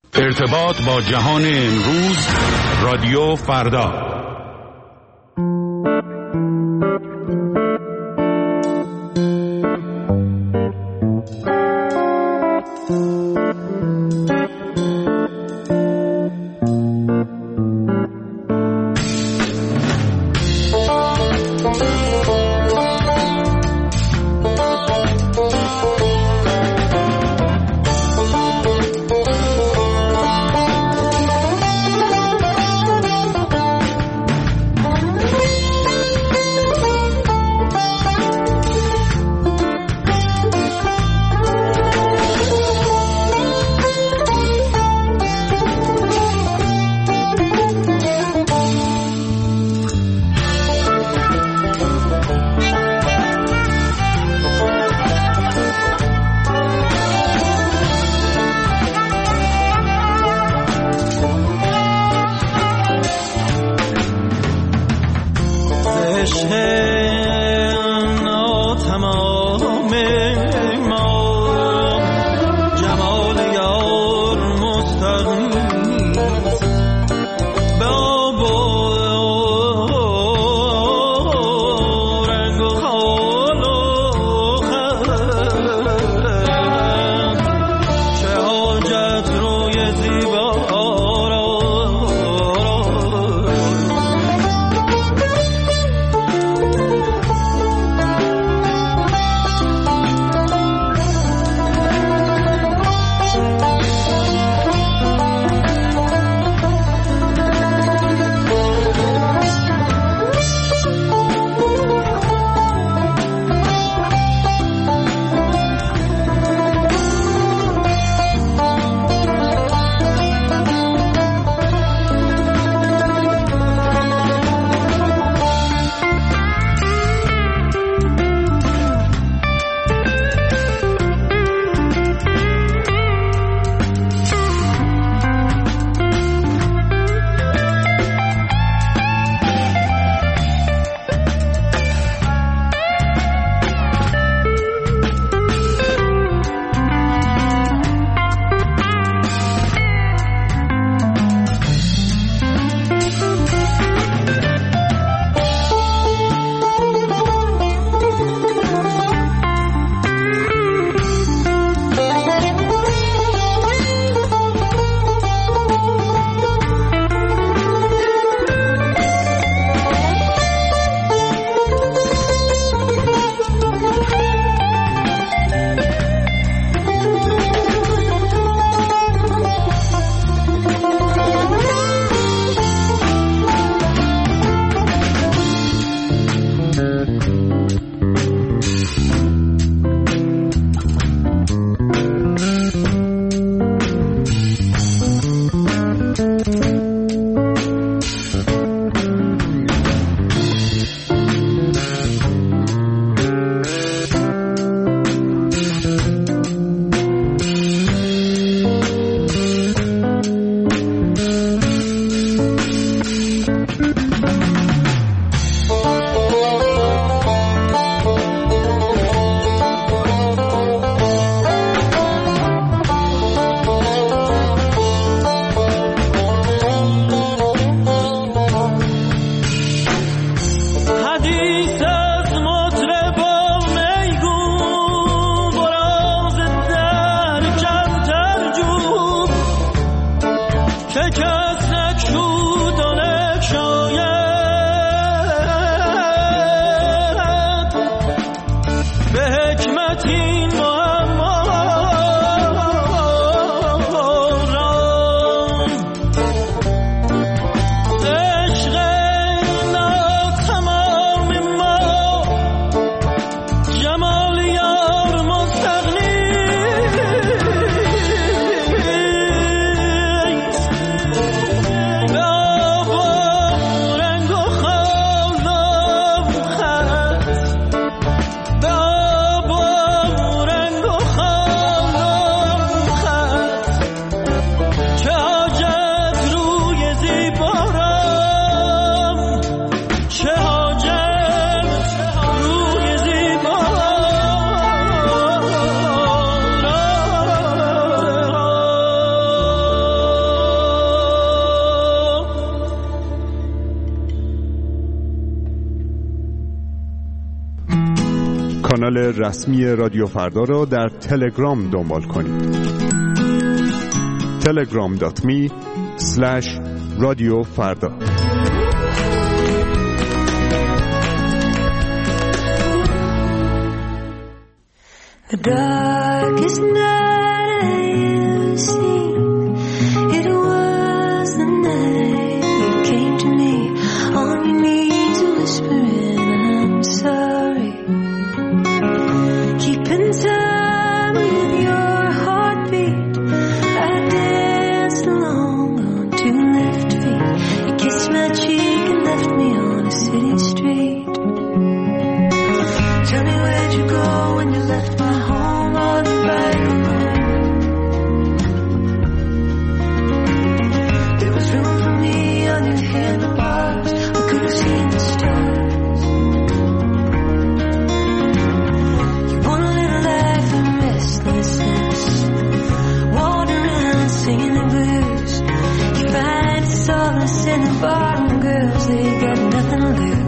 ارتباط با جهان امروز، رادیو فردا. کانال رسمی رادیو فردا را در تلگرام دنبال کنید. telegram.me/رادیو فردا. The darkest night I ever seen, it was the night you came to me on your knees whispering I'm sorry, keeping time with your heartbeat. I danced along on two left feet. You kissed my cheek and left me on a city street. Tell me where'd you go when you left my home on the right road? There was room for me on your handlebars. I could have seen the stars. You want a little life of restlessness, wander around singing the blues. You find solace in the bottom girls, they got nothing to lose.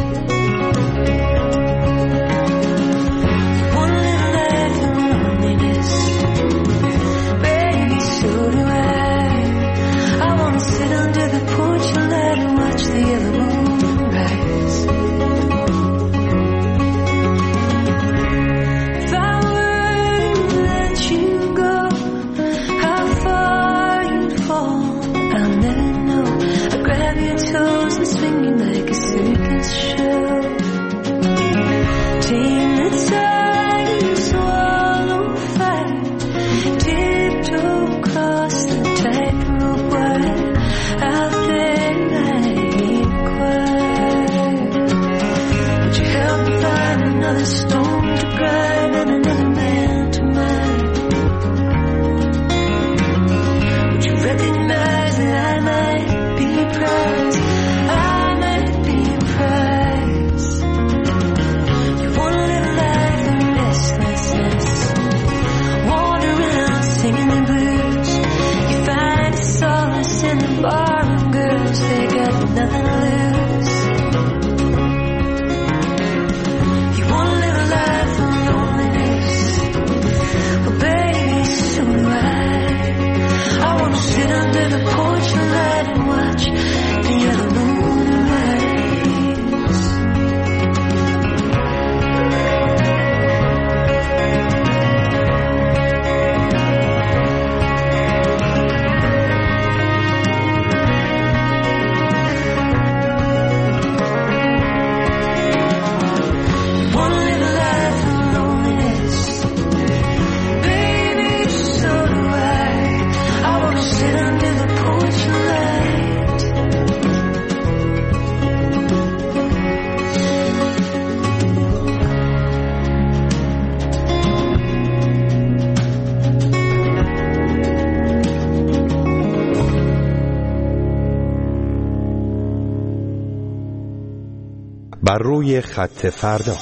بر روی خط فردا.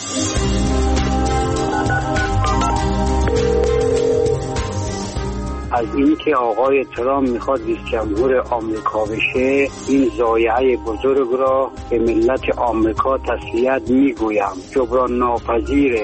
از این که آقای ترامپ میخواد رئیس جمهور آمریکا بشه، این ضایعه بزرگ را به ملت آمریکا تسلیت میگویم، جبران ناپذیره.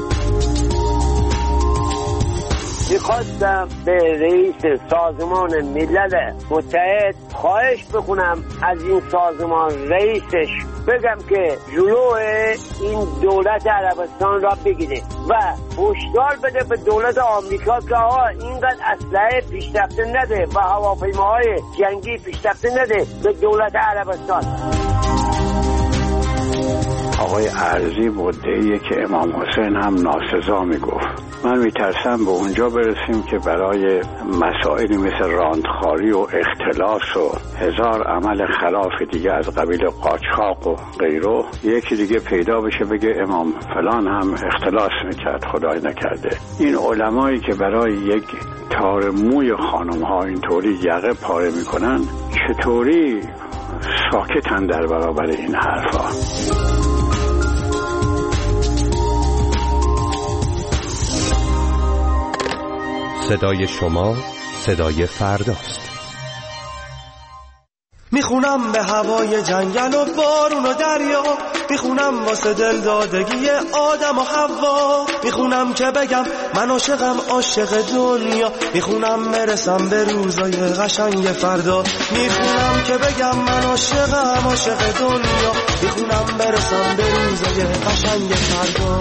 میخواستم به رئیس سازمان ملل متحد خواهش بکنم از این سازمان رئیسش بگم که جلو این دولت عربستان را بگیره و هشدار بده به دولت آمریکا که اینقدر اسلحه پیشرفته نده و هواپیماهای جنگی پیشرفته نده به دولت عربستان. آقای ارزی مدعیه که امام حسین هم ناسزا میگفت. من میترسم به اونجا برسیم که برای مسائلی مثل راندخاری و اختلاس و هزار عمل خلاف دیگه از قبیل قاچاق و غیره یکی دیگه پیدا بشه بگه امام فلان هم اختلاس میکرد، خدای نکرده. این علمایی که برای یک تار موی خانم ها اینطوری یقه پاره میکنن چطوری ساکتن در برابر این حرفا؟ صدای شما صدای فرداست. میخونم به هوای جنگل و بارون و دریا، میخونم واسه دل دادگی آدم و حوا، میخونم که بگم من عاشقم عاشق دنیا، میخونم برسم به روزای قشنگ فردا، میخونم که بگم من عاشقم عاشق دنیا، میخونم برسم به روزای قشنگ فردا.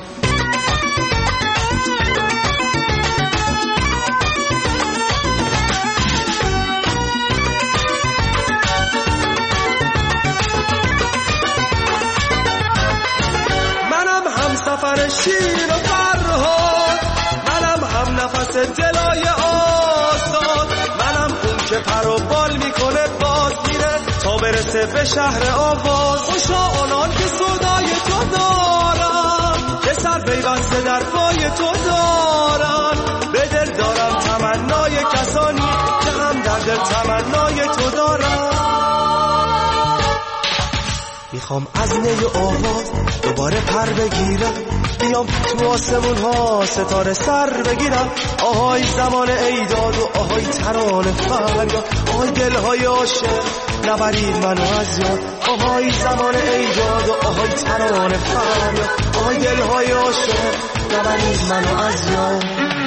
سفر شیرین و فرهاد، منم هم نفس دلای آزاد، منم اون که پر و بال میکنه باز میره تا برسه به شهر آواز. خوشا آنان که صدای تو دارن، که سر پیوسته در پای تو دارن، به دل دارم تمنای کسانی که هم در دل تمنای تو دارن. میخوام از نی آواز دوباره پر بگیرم، بیام تو آسمون ها ستاره سر بگیرم. آهای زمان ایداد و آهای ترانه فریاد، آهای دلهای عاشق نبرید منو از یاد. آهای زمان ایداد و آهای ترانه فریاد، آهای دلهای عاشق نبرید منو از یاد.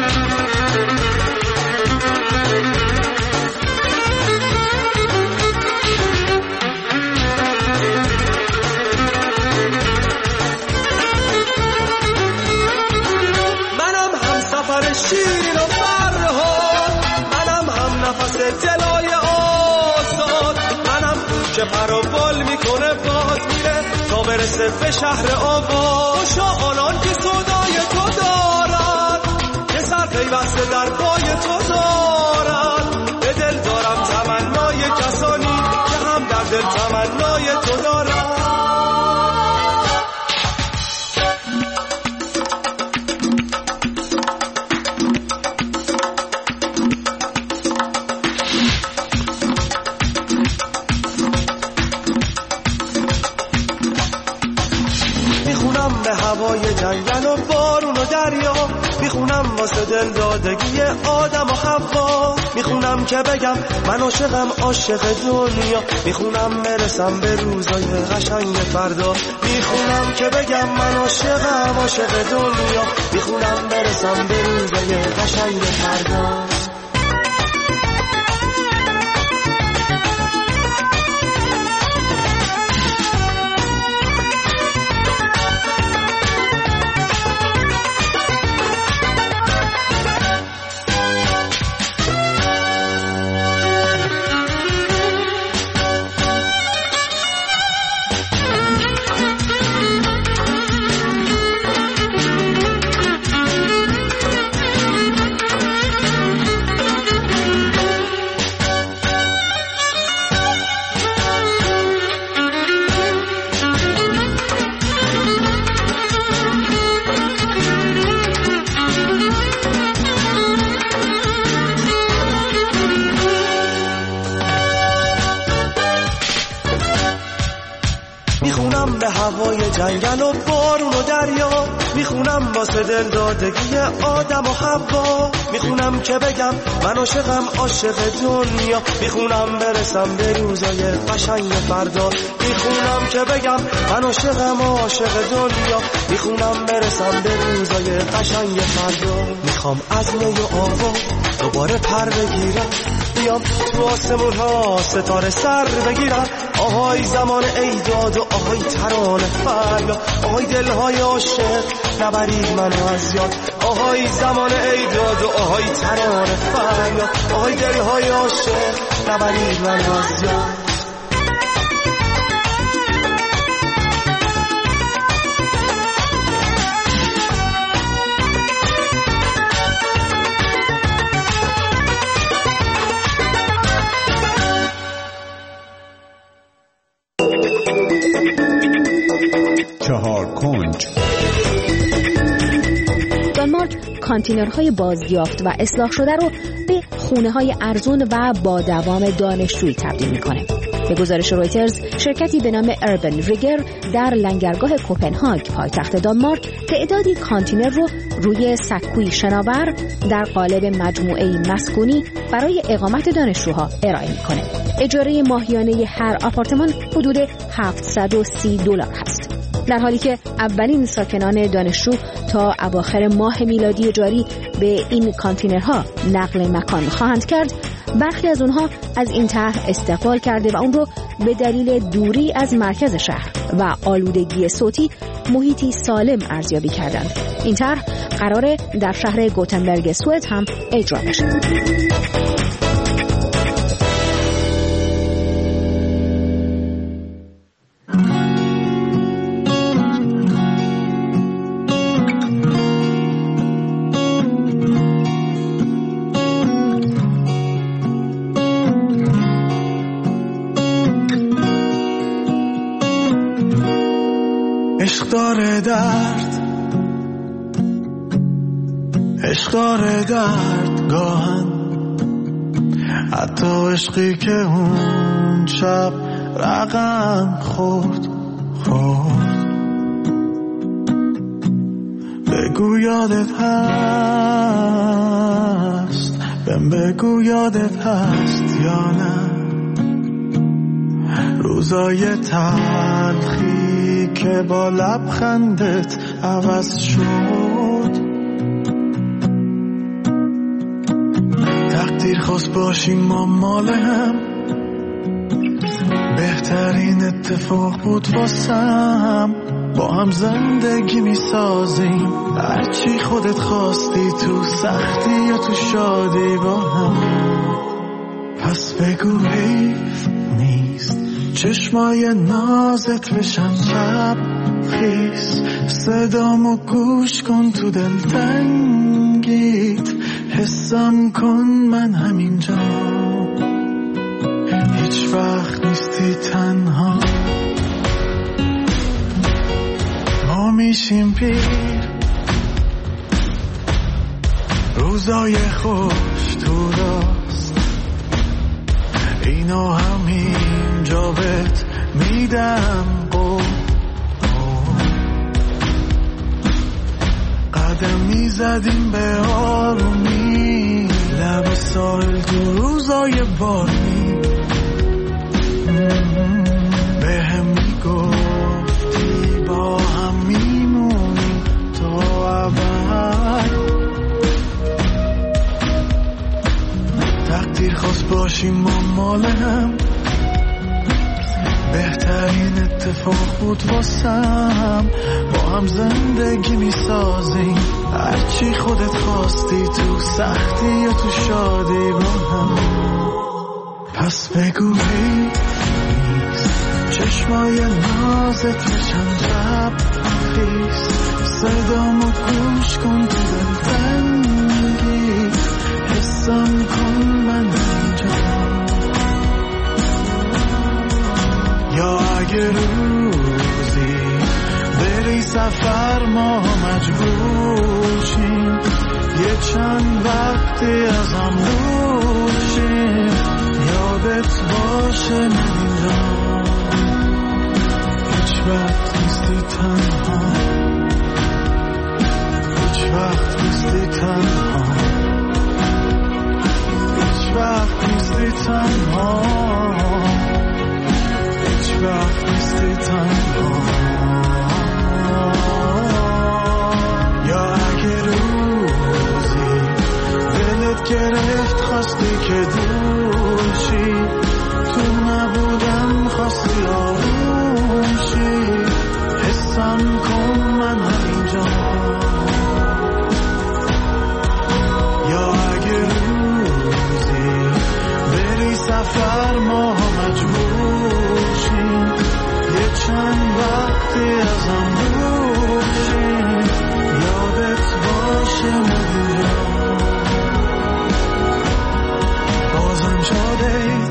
شیرین و فرهاد، منم هم نفس دلای آزاد، منم که پر و بال میکنه باز میره تا برسه به شهر آواز. خوشا آنان که صدای تو دارن، که سر پیوسته در پای تو دارن، به دل دارم تمنای کسانی که هم در دل تمنای تو دارن. به هوای جنگل و بارون و دریا، میخونم واسه دل دادگی آدم و حوا، میخونم که بگم من عاشقم عاشق دنیا، میخونم برسم به روزای قشنگ فردا، میخونم که بگم من عاشقم عاشق دنیا، میخونم برسم به روزای قشنگ فردا. به هوای جنگل و بارون و دریا، میخونم واسه دل دادگی آدم و حوا، میخونم که بگم من عاشقم عاشق دنیا، میخونم برسم به روزای قشنگ فردا، میخونم که بگم من عاشقم عاشق دنیا، میخونم برسم به روزای قشنگ فردا. میخوام از نی و آواز دوباره پر بگیرم، بیام تو آسمون ها ستاره سر بگیرم. آهای زمان ایداد و آهای ترانه فریاد، آهای دلهای عاشق نبرید منو از یاد. آهای زمان ایداد و آهای ترانه فریاد، آهای دلهای عاشق نبرید منو از یاد. چهار کنج. دانمارک کانتینرهای بازیافت و اصلاح شده رو به خونه‌های ارزون و با دوام دانشجویی تبدیل می‌کنه. به گزارش رویترز، شرکتی به نام اربن ریگر در لنگرگاه کوپنهاگ پایتخت دانمارک تعدادی کانتینر رو روی سکوی شناور در قالب مجموعه مسکونی برای اقامت دانشجوها ارائه میکنه. اجاره ماهیانه هر آپارتمان حدود $730 هست. در حالی که اولین ساکنان دانشجو تا اواخر ماه میلادی جاری به این کانتینرها نقل مکان خواهند کرد، برخی از اونها از این طرح استقبال کرده و اون رو به دلیل دوری از مرکز شهر و آلودگی صوتی محیطی سالم ارزیابی کردند. این طرح قراره در شهر گوتنبرگ سوئد هم اجرا بشه. عشق داره درد گاهن، حتی عشقی که اون شب رقم خورد. بگو یادت هست، بگو یادت هست یا نه روزای تلخی که با لبخندت عوض شد. تقدیر خواست باشیم ما مال هم، بهترین اتفاق بود واسم. با هم زندگی می سازیم، هرچی خودت خواستی، تو سختی یا تو شادی با هم. پس بگو حیف نیست چشمای نازت بشن شب خیس، صدامو گوش کن تو دل تنگیت، حسم کن من همینجا، هیچ وقت نیستی تنها. ما میشیم پیر، روزای خوش تو راست، اینو همینجا بهت میدم قول. قدم میزدیم به آرومی لب ساحل تو روزای بارونی، به هم میگفتی با هم میمونیم تا ابد. تقدیر خواست باشیم ما مال هم، بهترین اتفاق بود واسم. با هم زندگی میسازیم، هرچی خودت خواستی، تو سختی یا تو شادی با هم. پس بگو حیف نیست چشمای نازت بشن شب خیس، صدامو گوش کن تو دل تنگی، حسم کن من اینجا. یا اگه روزی بری سفر ما مجبور شیم، یه چند وقتی از هم دور شیم، یادت باشه من اینجا، هیچ وقت نیستی تنها، هیچ وقت نیستی تنها، هیچ وقت نیستی تنها، هیچ وقت نیستی تنها. یا اگه روزی دلت گرفت خواستی که دور شی، تو نبودم خواستی آروم شی، حسم کن من همینجا. یا اگه روزی بری سفر ما مجبور شیم، یه چند وقتی از هم دور شیم، یادت باشه من بازم شدید.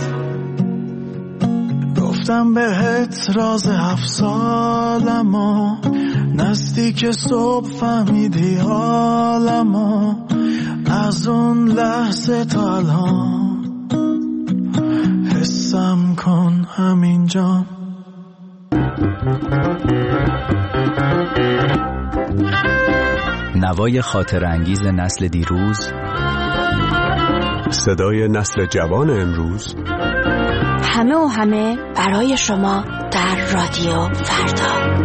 گفتم بهت راز 7 سالمو، نزدیک صبح فهمیدی حالمو، از اون لحظه تا الان حسم کن هم نوای خاطر انگیز نسل دیروز، صدای نسل جوان امروز، همه و همه برای شما در رادیو فردا.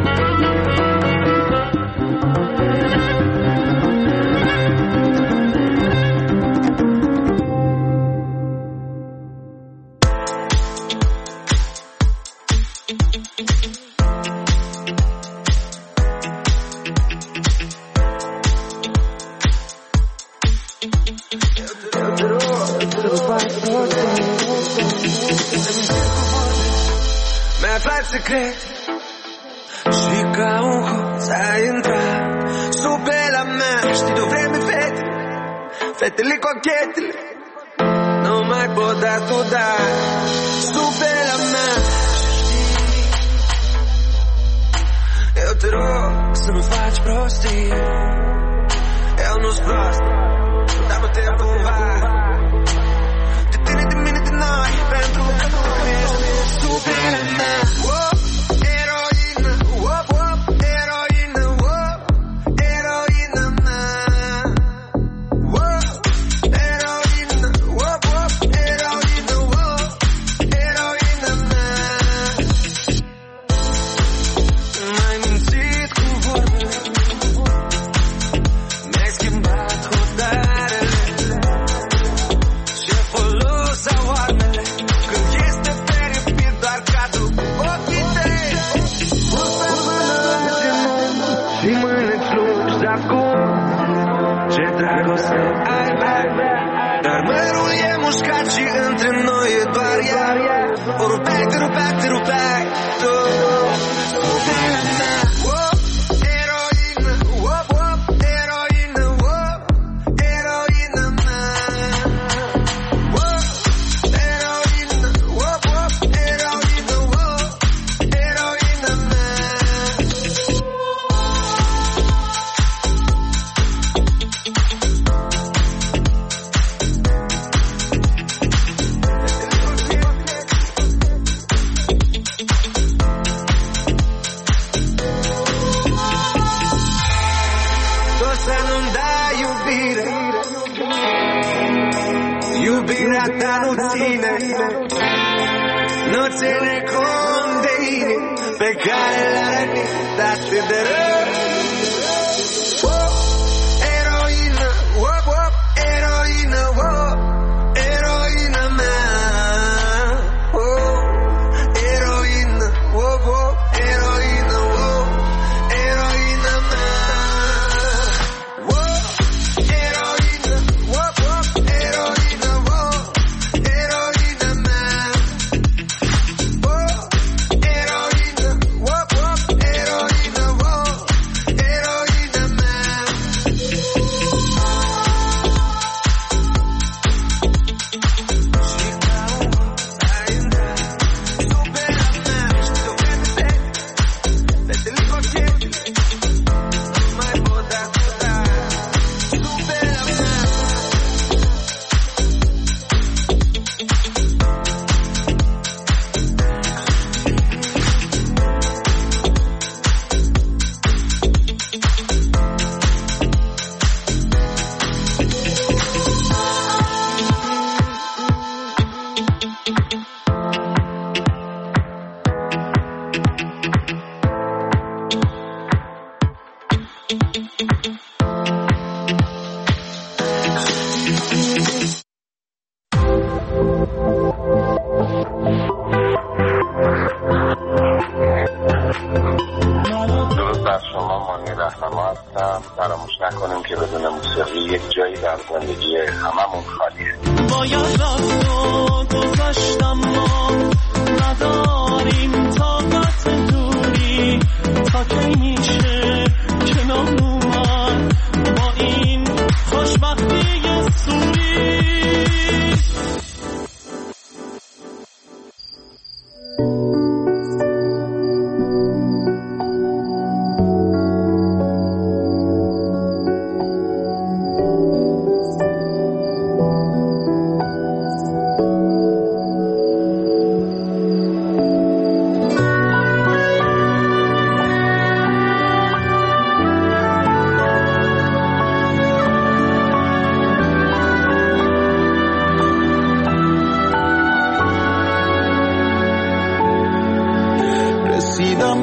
Segreto, fica cosa entrare su per la mente, ti dovremmo fetele cocchetele, non mai potuto dare su per la mente. Eu te rog să nu faci prostii, eu nu-s prost, dar mă te cumva de tine, de mine, de noi, pentru că tu ești su per la mente.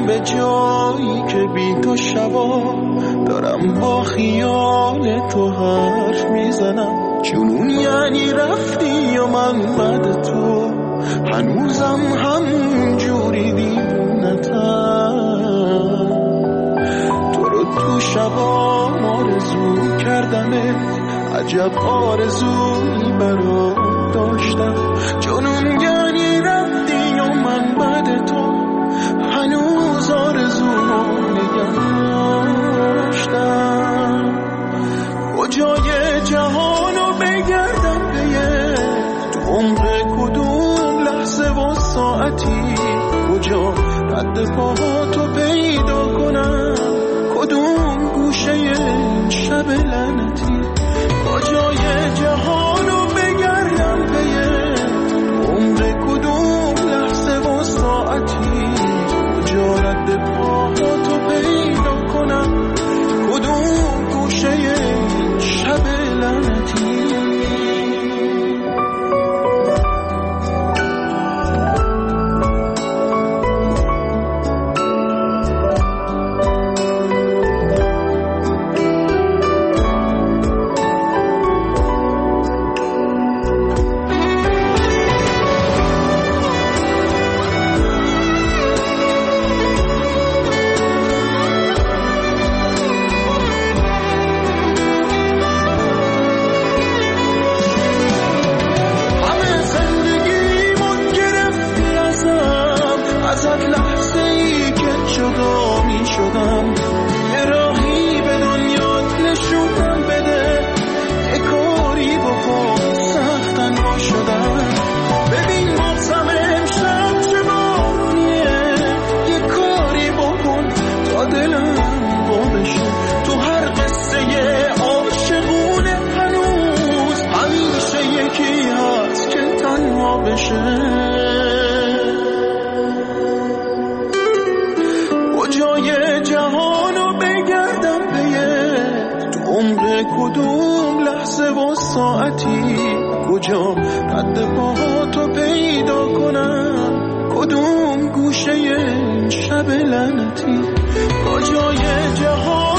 به جایی که بی تو شبا دارم با خیال تو حرف میزنم. جنون یعنی رفتی و من بعد تو هنوزم همون جوری دیوونتم. تو رو تو شبا آرزو کردمت، عجب آرزویی برات داشتم. جنون یعنی رفتی و من بعد تو هنوز آرزو نگه داشتم. کجای جهانو بگردم به تو عمق کدوم لحظه و ساعتی، کجا رد پاهاتو پیدا کنم، کدوم گوشه این شب لعنتی. کجای جهانو بگردم به تو عمق کدوم لحظه و ساعتی، کجا رد پاهاتو پیدا کنم، کدوم گوشه این شب لعنتی. کجای جهانو بگردم به تو عمق کدوم لحظه و ساعتی، کجا رد پاهاتو پیدا کنم، کدوم گوشه این شب لعنتی. کجای جهان